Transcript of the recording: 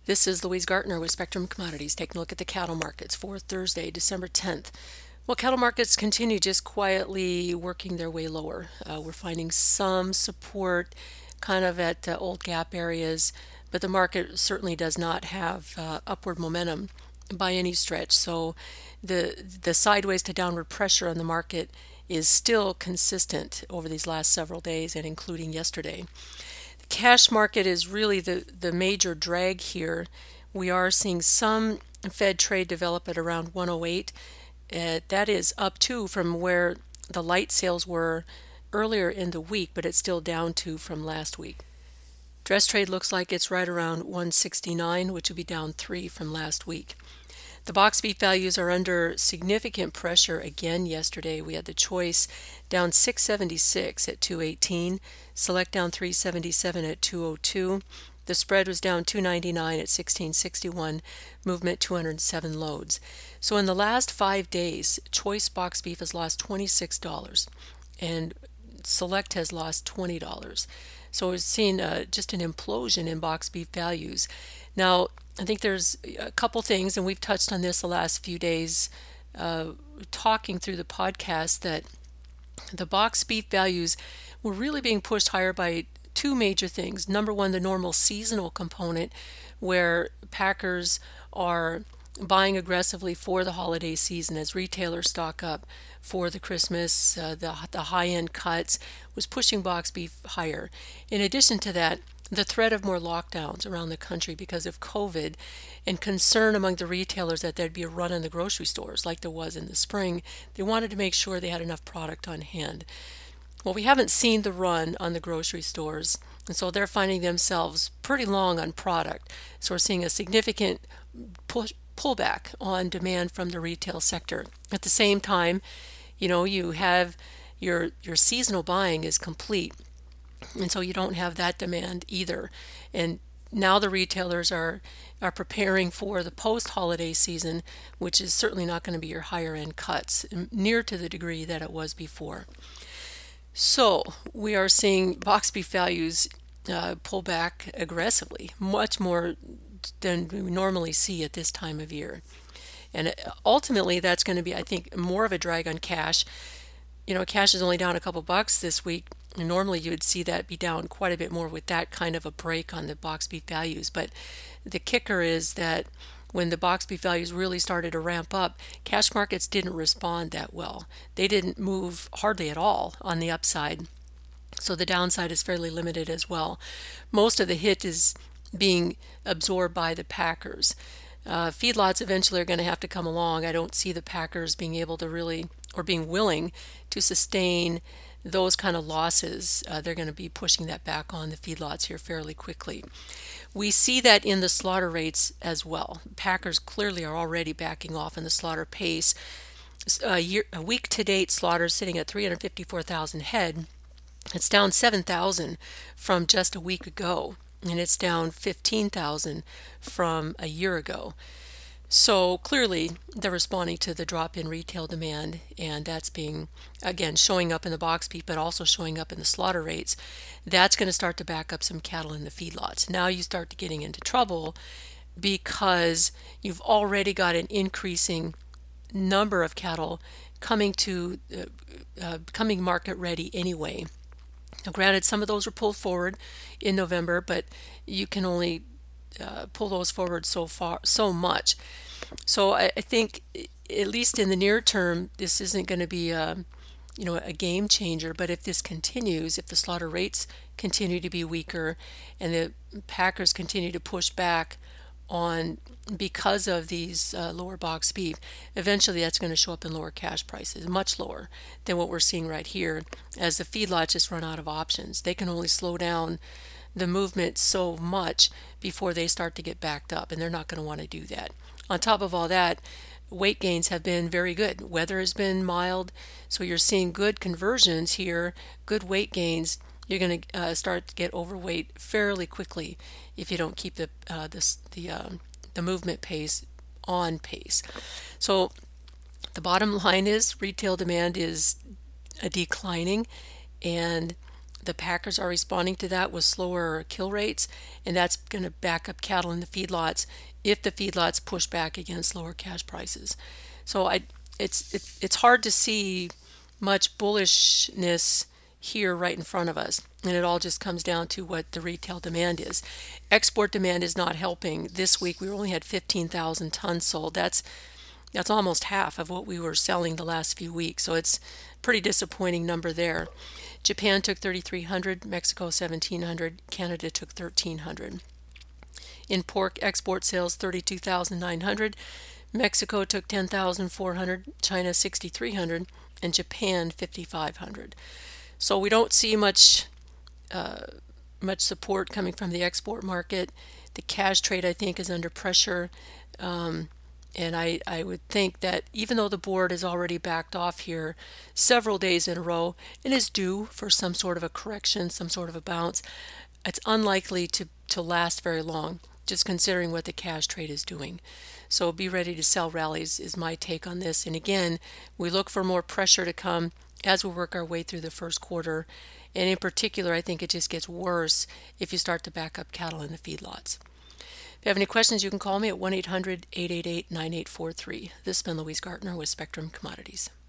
This is Louise Gartner with Spectrum Commodities taking a look at the cattle markets for Thursday, December 10th. Well, cattle markets continue just quietly working their way lower. We're finding some support kind of at old gap areas, but the market certainly does not have upward momentum by any stretch. So the sideways to downward pressure on the market is still consistent over these last several days and including yesterday. Cash market is really the major drag here. We are seeing some Fed trade develop at around 108. That is up too from where the light sales were earlier in the week, but it's still down to from last week. Dress trade looks like it's right around 169, which would be down 3 from last week. The box beef values are under significant pressure again yesterday. We had the choice down 676 at 218, select down 377 at 202. The spread was down 299 at 1661, movement 207 loads. So in the last 5 days, choice box beef has lost $26 and select has lost $20. So we're seeing just an implosion in box beef values. Now, I think there's a couple things, and we've touched on this the last few days, talking through the podcast, that the box beef values were really being pushed higher by two major things. Number one, the normal seasonal component, where packers are buying aggressively for the holiday season as retailers stock up for the Christmas, the high-end cuts was pushing box beef higher. In addition to that, the threat of more lockdowns around the country because of COVID and concern among the retailers that there'd be a run in the grocery stores like there was in the spring, they wanted to make sure they had enough product on hand. Well, we haven't seen the run on the grocery stores, and so they're finding themselves pretty long on product. So we're seeing a significant pullback on demand from the retail sector. At the same time, you have your seasonal buying is complete, and so you don't have that demand either. And now the retailers are preparing for the post-holiday season, which is certainly not going to be your higher end cuts, near to the degree that it was before. So we are seeing box beef values pull back aggressively, much more than we normally see at this time of year. And ultimately, that's going to be, I think, more of a drag on cash. Cash is only down a couple bucks this week. Normally, you would see that be down quite a bit more with that kind of a break on the box beef values. But the kicker is that when the box beef values really started to ramp up, cash markets didn't respond that well. They didn't move hardly at all on the upside. So the downside is fairly limited as well. Most of the hit is being absorbed by the packers. Feedlots eventually are going to have to come along. I don't see the packers being able to really, or being willing to sustain those kind of losses. They're going to be pushing that back on the feedlots here fairly quickly. We see that in the slaughter rates as well. Packers clearly are already backing off in the slaughter pace. A week to date slaughter is sitting at 354,000 head. It's down 7,000 from just a week ago, and it's down 15,000 from a year ago. So clearly they're responding to the drop in retail demand, and that's being, again, showing up in the box beef, but also showing up in the slaughter rates. That's going to start to back up some cattle in the feedlots. Now you start to getting into trouble because you've already got an increasing number of cattle coming to coming market ready anyway. Now, granted, some of those were pulled forward in November, but you can only pull those forward so much. So I think, at least in the near term, this isn't going to be a game changer. But if this continues, if the slaughter rates continue to be weaker, and the packers continue to push back on because of these lower box beef, eventually that's going to show up in lower cash prices, much lower than what we're seeing right here, as the feedlots just run out of options. They can only slow down the movement so much before they start to get backed up, and they're not going to want to do that. On top of all that, weight gains have been very good. Weather has been mild, so you're seeing good conversions here, good weight gains. You're going to start to get overweight fairly quickly if you don't keep the movement pace on pace. So the bottom line is retail demand is declining, and The packers are responding to that with slower kill rates, and that's going to back up cattle in the feedlots if the feedlots push back against lower cash prices. So it's hard to see much bullishness here right in front of us, and it all just comes down to what the retail demand is. Export demand is not helping. This week we only had 15,000 tons sold. That's almost half of what we were selling the last few weeks. So it's a pretty disappointing number there. Japan took 3,300, Mexico 1,700, Canada took 1,300. In pork export sales 32,900, Mexico took 10,400, China 6,300, and Japan 5,500. So we don't see much support coming from the export market. The cash trade, I think, is under pressure. And I would think that even though the board has already backed off here several days in a row and is due for some sort of a correction, some sort of a bounce, it's unlikely to last very long, just considering what the cash trade is doing. So be ready to sell rallies is my take on this. And again, we look for more pressure to come as we work our way through the first quarter. And in particular, I think it just gets worse if you start to back up cattle in the feedlots. If you have any questions, you can call me at 1-800-888-9843. This has been Louise Gartner with Spectrum Commodities.